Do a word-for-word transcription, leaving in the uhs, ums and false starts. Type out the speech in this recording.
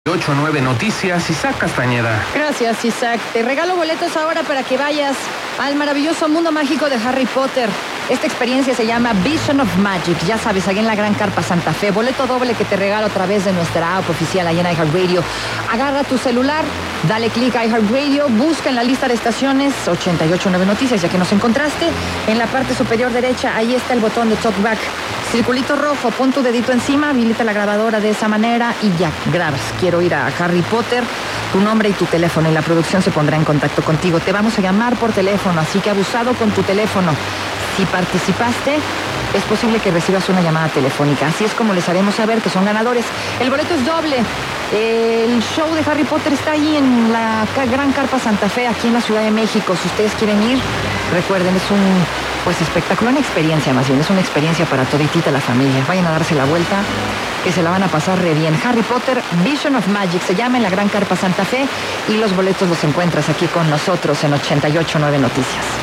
ocho nueve Noticias, Isaac Castañeda. Gracias, Isaac. Te regalo boletos ahora para que vayas al maravilloso mundo mágico de Harry Potter. Esta experiencia se llama Vision of Magic, ya sabes, ahí en la Gran Carpa Santa Fe. Boleto doble que te regalo a través de nuestra app oficial ahí en iHeartRadio. Agarra tu celular, dale clic a iHeartRadio, busca en la lista de estaciones ochenta y ocho nueve Noticias, ya que nos encontraste. En la parte superior derecha, ahí está el botón de TalkBack. Circulito rojo, pon tu dedito encima, habilita la grabadora de esa manera y ya, grabas. Quiero ir a Harry Potter, tu nombre y tu teléfono, y la producción se pondrá en contacto contigo. Te vamos a llamar por teléfono, así que abusado con tu teléfono. Si participaste, es posible que recibas una llamada telefónica. Así es como les haremos saber que son ganadores. El boleto es doble. El show de Harry Potter está ahí en la Gran Carpa Santa Fe, aquí en la Ciudad de México. Si ustedes quieren ir, recuerden, es un pues espectacular, una experiencia más bien. Es una experiencia para toditita la familia. Vayan a darse la vuelta, que se la van a pasar re bien. Harry Potter, Vision of Magic, se llama en la Gran Carpa Santa Fe, y los boletos los encuentras aquí con nosotros en ochenta y ocho nueve Noticias.